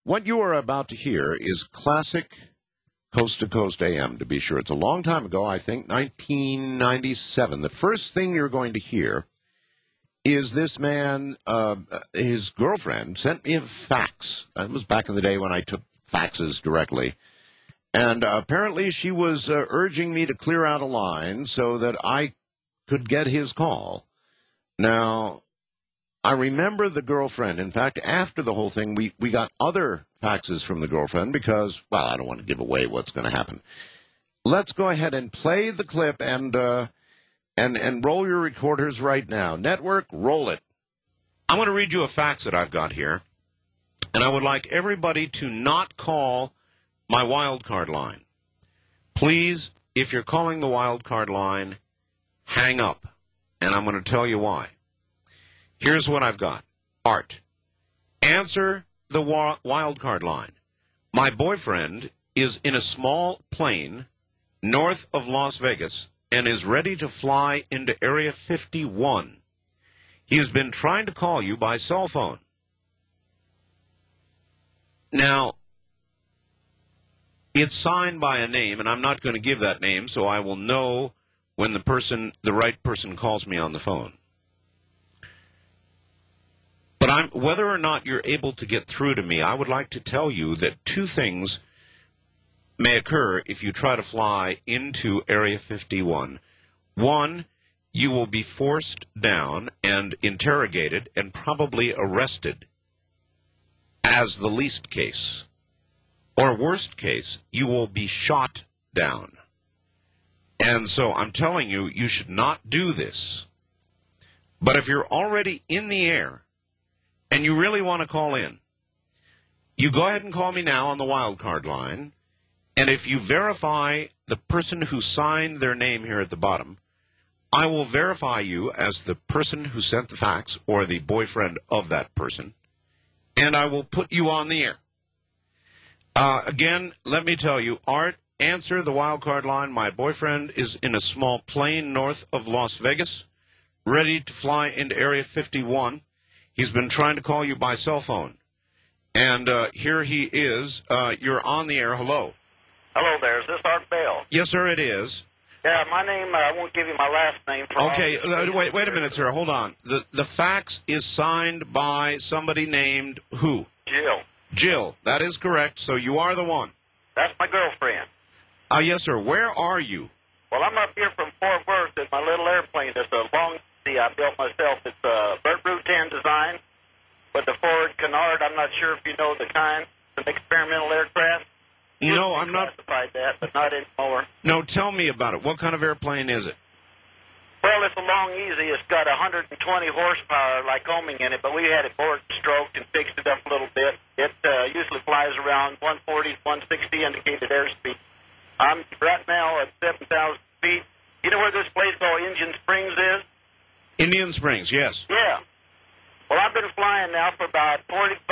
What you are about to hear is classic Coast to Coast AM, to be sure. It's a long time ago, I think, 1997. The first thing you're going to hear is this man, his girlfriend, sent me a fax. It was back in the day when I took faxes directly. And apparently she was urging me to clear out a line so that I could get his call. Now, I remember the girlfriend. In fact, after the whole thing, we got other faxes from the girlfriend because, well, I don't want to give away what's going to happen. Let's go ahead and play the clip and roll your recorders right now. Network, roll it. I'm going to read you a fax that I've got here, and I would like everybody to not call my wildcard line. Please, if you're calling the wildcard line, hang up, and I'm going to tell you why. Here's what I've got. Art, answer the wildcard line. My boyfriend is in a small plane north of Las Vegas and is ready to fly into Area 51. He has been trying to call you by cell phone. Now, it's signed by a name, and I'm not going to give that name, so I will know when the right person calls me on the phone. But whether or not you're able to get through to me, I would like to tell you that two things may occur if you try to fly into Area 51. One, you will be forced down and interrogated and probably arrested as the least case. Or worst case, you will be shot down. And so I'm telling you, you should not do this. But if you're already in the air and you really want to call in, you go ahead and call me now on the wildcard line. And if you verify the person who signed their name here at the bottom, I will verify you as the person who sent the fax or the boyfriend of that person, and I will put you on the air. Again, let me tell you, Art, answer the wildcard line. My boyfriend is in a small plane north of Las Vegas, ready to fly into Area 51. He's been trying to call you by cell phone. And here he is. You're on the air. Hello. Hello there. Is this Art Bell? Yes, sir, it is. Yeah, my name, I won't give you my last name. Okay, wait a minute, sir. Hold on. The fax is signed by somebody named who? Jill. Jill. That is correct. So you are the one. That's my girlfriend. Yes, sir. Where are you? Well, I'm up here from Fort Worth in my little airplane. It's a long I built myself. It's a Burt Rutan design with the forward canard. I'm not sure if you know the kind. It's an experimental aircraft. No, I'm not. Classified that, but not anymore. No, tell me about it. What kind of airplane is it? Well, it's a Long Easy. It's got 120 horsepower Lycoming in it, but we had it board stroked and fixed it up a little bit. It usually flies around 140, 160 indicated airspeed. I'm right now at 7,000 feet. You know where this place called Indian Springs is? Indian Springs, yes. Yeah. Well, I've been flying now for about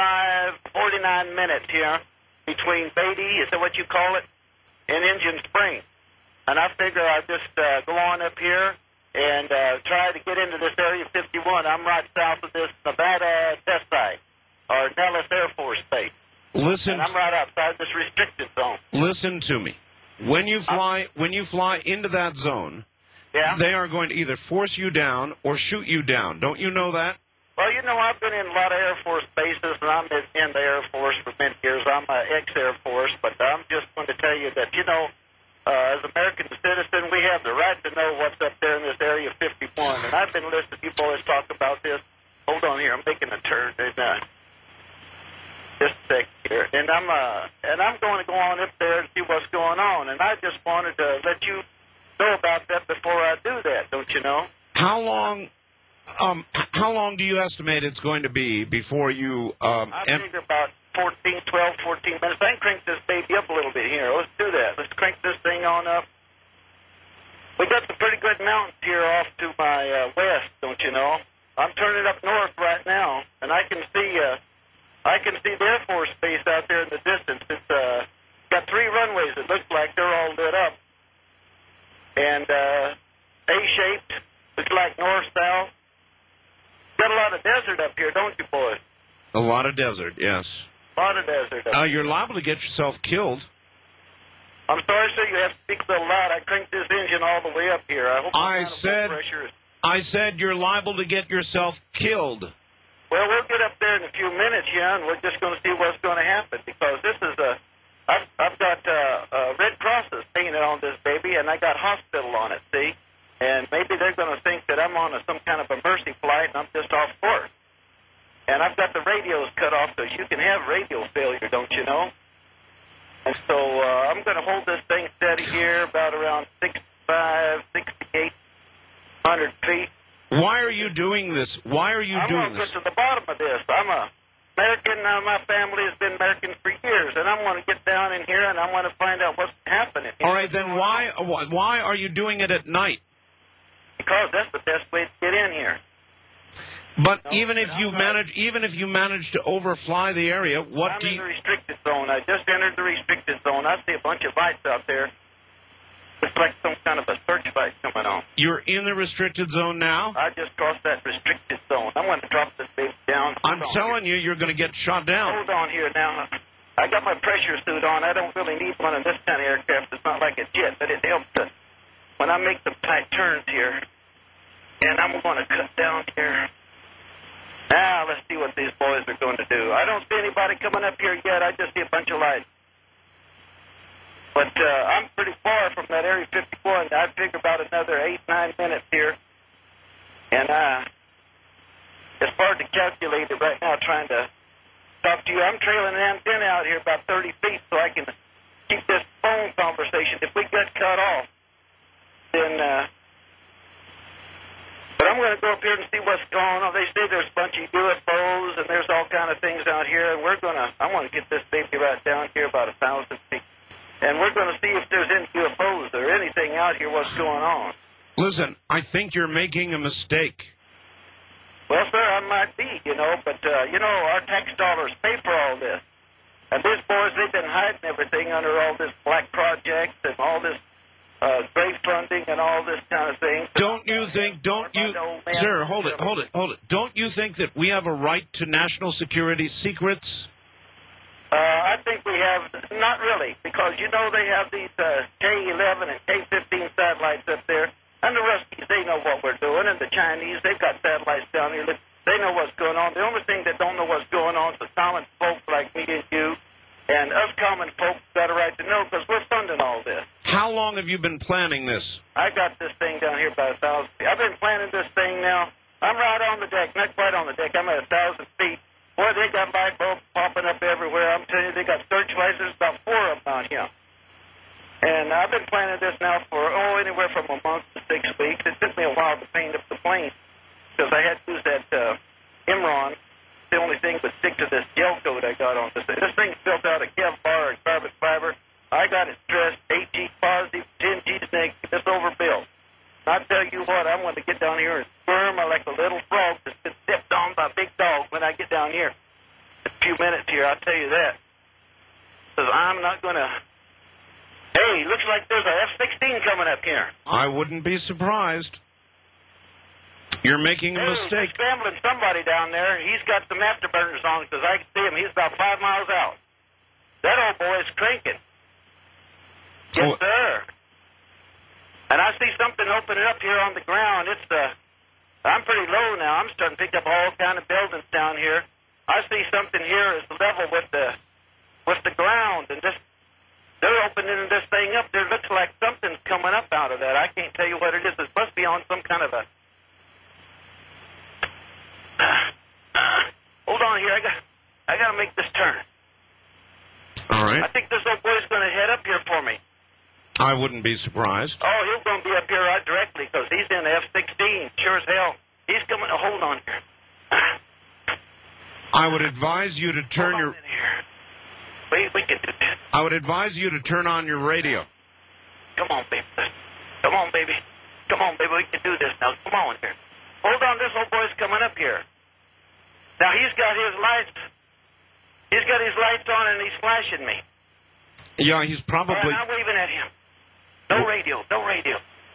49 minutes here between Beatty, is that what you call it, and Indian Springs. And I figure I'll just go on up here and try to get into this Area 51. I'm right south of this Nevada test site, or Nellis Air Force Base. Listen. And I'm right outside this restricted zone. Listen to me. When you fly into that zone, yeah, they are going to either force you down or shoot you down. Don't you know that? Well, you know, I've been in a lot of Air Force bases, and I'm in the Air Force for many years. I'm an ex-Air Force, but I'm just going to tell you that, you know, as an American citizen, we have the right to know what's up there in this Area 51. And I've been listening to you boys talk about this. Hold on here, I'm making a turn. And, just a sec here. And I'm going to go on up there and see what's going on. And I just wanted to let you know about that before I do that, don't you know? How long do you estimate it's going to be before you... I figure about 12, 14 minutes. I can crank this baby up a little bit here. Let's do that. Let's crank this thing on up. We got some pretty good mountains here off to my west, don't you know? I'm turning up north right now, and I can see the Air Force base out there in the distance. It's got 3 runways. It looks like they're all lit up. And A-shaped. Looks like north-south. Got a lot of desert up here, don't you, boys? A lot of desert, yes. A lot of desert up here. You're liable to get yourself killed. I'm sorry, sir. You have to speak a little loud. I cranked this engine all the way up here. I hope I said you're liable to get yourself killed. Well, we'll get up there in a few minutes, yeah, and we're just going to see what's going to happen, because this is I've got Red Crosses painted on this baby, and I got hospital on it, see? And maybe they're going to think that I'm on some kind of a mercy flight, and I'm just off course. And I've got the radios cut off, so you can have radio failure, don't you know? And so I'm going to hold this thing steady here, about around 65, 6,800 feet. Why are you doing this? Why are you doing this? I'm going to get to the bottom of this. I'm a American. My family has been American for years, and I'm going to get down in here, and I'm going to find out what's happening. All right, then why are you doing it at night? Because that's the best way to get in here. But even if you manage to overfly the area, I'm in the restricted zone. I just entered the restricted zone. I see a bunch of lights out there. It's like some kind of a searchlight coming on. You're in the restricted zone now? I just crossed that restricted zone. I'm going to drop this baby down. I'm telling you, you're going to get shot down. Hold on here now. I got my pressure suit on. I don't really need one in this kind of aircraft. It's not like a jet, but it helps when I make some tight turns here. And I'm going to cut down here. Now, let's see what these boys are going to do. I don't see anybody coming up here yet. I just see a bunch of lights. But I'm pretty far from that Area 51. I'd figure about another 8-9 minutes here. And it's hard to calculate it right now trying to talk to you. I'm trailing an antenna out here about 30 feet so I can keep this phone conversation. If we get cut off, then... But I'm going to go up here and see what's going on. They say there's a bunch of UFOs and there's all kind of things out here. And I'm going to get this baby right down here about 1,000 feet. And we're going to see if there's any UFOs or anything out here, what's going on. Listen, I think you're making a mistake. Well, sir, I might be, but, our tax dollars pay for all this. And these boys, they've been hiding everything under all this black project and all this grave funding and all this kind of thing. Sir, hold it. Don't you think that we have a right to national security secrets? I think we have, not really, because, they have these K-11 and K-15 satellites up there. And the Ruskies, they know what we're doing. And the Chinese, they've got satellites down here. They know what's going on. The only thing that don't know what's going on is the common folks like me and you. And us common folks got a right to know because we're funding all this. How long have you been planning this? I got this thing down here about 1,000 feet. I've been planning this thing now. I'm right on the deck, not quite on the deck. I'm at 1,000 feet. Boy, they got light bulbs popping up everywhere. I'm telling you, they got searchlights. There's about 4 of them out here. And I've been planning this now for, anywhere from a month to 6 weeks. It took me a while to paint up the plane because I had to use that Imron. The only thing would stick to this gel coat I got on this thing. This thing's built out of Kevlar and carbon fiber. I got it stressed 8G positive, 10G negative. It's overbuilt. I tell you what, I'm going to get down here and squirm like a little frog that's been stepped on by a big dog when I get down here. In a few minutes here, I'll tell you that. Because I'm not going to... Hey, looks like there's a F-16 coming up here. I wouldn't be surprised. You're making a mistake. He's scrambling somebody down there. He's got some afterburners on because I can see him. He's about 5 miles out. That old boy is cranking. Yes, sir. And I see something opening up here on the ground. I'm pretty low now. I'm starting to pick up all kind of buildings down here. I see something here is level with the ground, and they're opening this thing up. There looks like something's coming up out of that. I can't tell you what it is. It must be on some kind of a... hold on here. I got to make this turn. All right. I think this old boy's going to head up here for me. I wouldn't be surprised. Oh, he's going to be up here right directly because he's in the F-16. Sure as hell. He's coming to hold on here. I would advise you to turn your... We can do this. I would advise you to turn on your radio. Come on, baby. Come on, baby. Come on, baby. We can do this now. Come on here. Hold on. This old boy's coming up here. Now, he's got his lights. He's got his lights on, and he's flashing me. Yeah, he's probably... All right, I'm waving at him. No radio. No radio.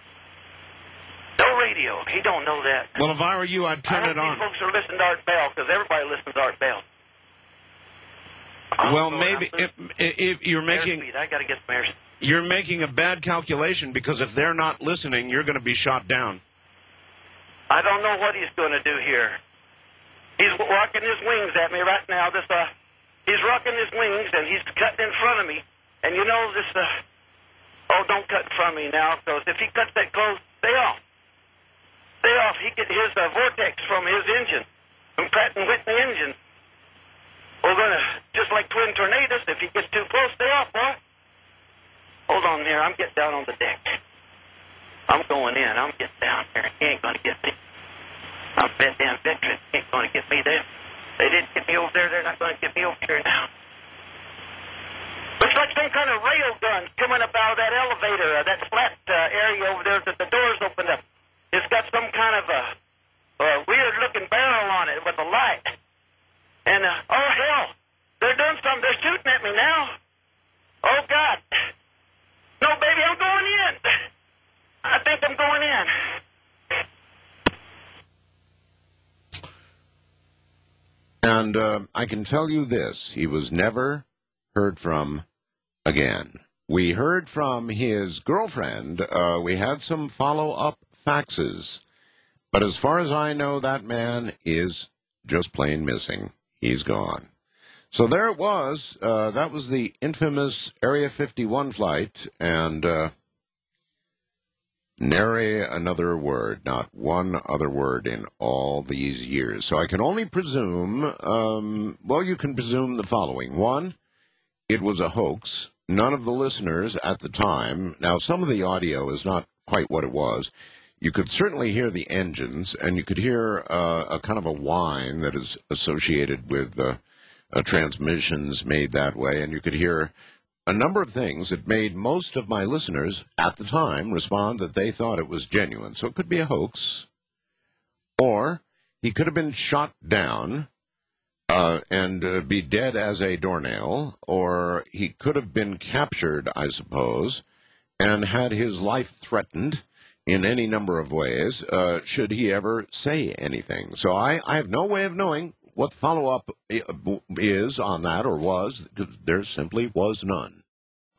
No radio. He don't know that. Well, if I were you, I'd turn it on. Folks are listening to Art Bell because everybody listens to Art Bell. Well, So maybe if you're making airspeed. I got to get some airspeed. you're making a bad calculation, because if they're not listening, you're going to be shot down. I don't know what he's going to do here. He's rocking his wings at me right now. He's rocking his wings, and he's cutting in front of me. And you know this. Oh, don't cut in front of me now, because if he cuts that close, stay off. Stay off. He get his vortex from his engine, from Pratt and Whitney engine. We're gonna just like twin tornadoes. If he gets too close, stay off, boy. Hold on here. I'm getting down on the deck. I'm going in. I'm getting down here. He ain't gonna get me. I'm a damn veteran. He ain't gonna get me there. They didn't get me over there. They're not gonna get me over here now. Looks like some kind of rail gun coming up out of that elevator, that flat area over there that the doors opened up. It's got some kind of a weird-looking barrel on it with a light. And, oh, hell, they're doing something. They're shooting at me now. Oh, God. No, baby, I'm going in. I think I'm going in. And I can tell you this, he was never heard from again. We heard from his girlfriend. We had some follow-up faxes. But as far as I know, that man is just plain missing. He's gone. So there it was. That was the infamous Area 51 flight, and nary another word, not one other word in all these years. So I can only presume, well, you can presume the following. One, it was a hoax. None of the listeners at the time, now some of the audio is not quite what it was. You could certainly hear the engines, and you could hear a kind of a whine that is associated with transmissions made that way, and you could hear a number of things that made most of my listeners at the time respond that they thought it was genuine. So it could be a hoax, or he could have been shot down and be dead as a doornail, or he could have been captured, I suppose, and had his life threatened in any number of ways, should he ever say anything. So I have no way of knowing what the follow-up is on that, or was, because there simply was none.